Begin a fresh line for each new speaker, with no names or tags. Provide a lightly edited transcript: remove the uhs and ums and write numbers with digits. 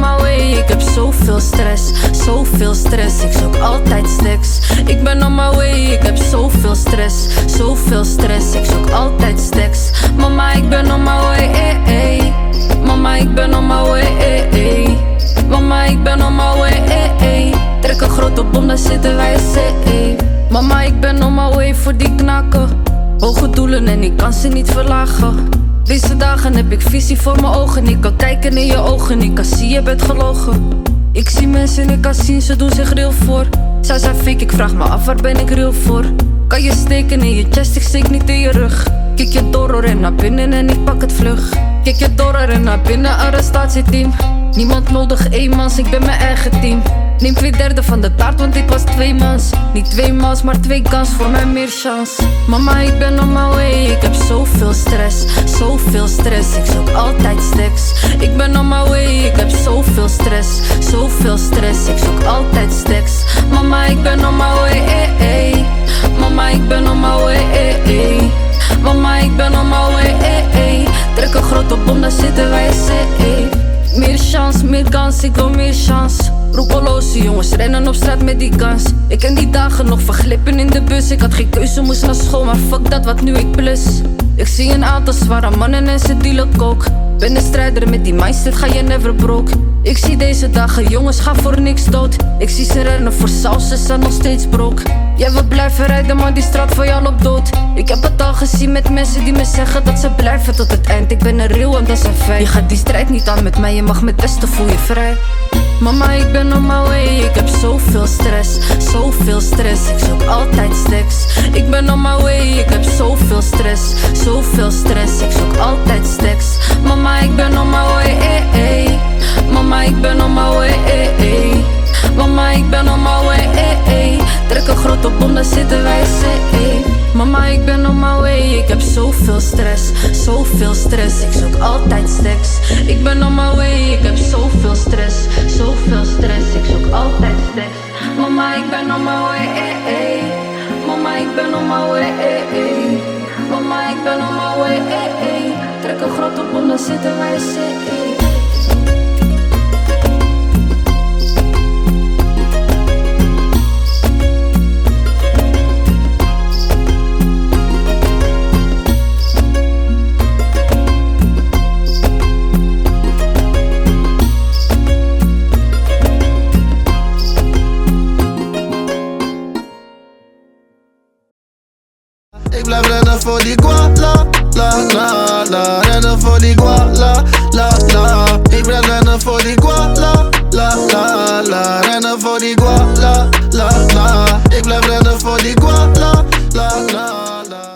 my way, ik heb zoveel stress. Zoveel stress, ik zoek altijd stacks. Ik ben on my way, ik heb zoveel stress. Zoveel stress, ik zoek altijd stacks. Mama, ik ben on my way, Mama, ik ben on my way, Mama, ik ben on my way, Trek een grote bom, daar zitten wij safe. Mama, ik ben on my way voor die knaken. Hoge doelen en ik kan ze niet verlagen. Deze dagen heb ik visie voor mijn ogen. Ik kan kijken in je ogen, ik kan zien je bent gelogen. Ik zie mensen en ik kan zien, ze doen zich real voor. Zij zijn fake, ik vraag me af, waar ben ik real voor? Kan je steken in je chest, ik steek niet in je rug. Kijk je door en naar binnen en ik pak het vlug. Kijk je door en naar binnen, arrestatieteam. Niemand nodig eenmans, ik ben mijn eigen team. Neem 2/3 van de taart, want ik was 2 mans. Niet 2 mans, maar 2 kans, voor mij meer chance. Mama, ik ben on my way, ik heb zoveel stress. Zoveel stress, ik zoek altijd stacks. Ik ben on my way, ik heb zoveel stress. Zoveel stress, ik zoek altijd stacks. Mama, ik ben on my way, Mama, ik ben on my way, Mama, ik ben on my way, Trek een grote bom, daar zitten wij safe. Meer chance, meer kans, ik wil meer chance. Roekeloze jongens rennen op straat met die kans. Ik ken die dagen nog van glippen in de bus. Ik had geen keuze, moest naar school, maar fuck dat, wat nu ik plus. Ik zie een aantal zware mannen en ze dealen coke. Ben een strijder met die mindset, ga je never broke. Ik zie deze dagen jongens gaan voor niks dood. Ik zie ze rennen voor saus, ze zijn nog steeds broke. Jij wil blijven rijden, maar die straat voor jou loopt dood. Ik heb het al gezien met mensen die me zeggen dat ze blijven tot het eind. Ik ben een real en dat is een feit. Je gaat die strijd niet aan met mij, je mag met testen, voel je vrij. Mama, ik ben on my way, ik heb zoveel stress. Zoveel stress, ik zoek altijd stacks. Ik ben on my way, ik heb zoveel stress. Zoveel stress, ik zoek altijd stacks. Mama, ik ben on my way, Mama, ik ben on my way, Mama, ik ben on my way, Trek een grote bom, daar zitten wij safe. Mama, ik ben on my way, ik heb zoveel stress. Zoveel stress, ik zoek altijd stacks. Ik ben on my way, ik heb zoveel stress. Zoveel stress, ik zoek altijd stacks. Mama, ik ben on my way, Mama, ik ben on my way, Mama, ik ben on my way, Trek een grote bom, daar zitten wij safe.
Ik blijf rennen voor die gua, la, la, la, la. Rennen voor die gua, la, la, la. Ik blijf rennen voor die gua, la, la, la, la. Rennen voor die gua.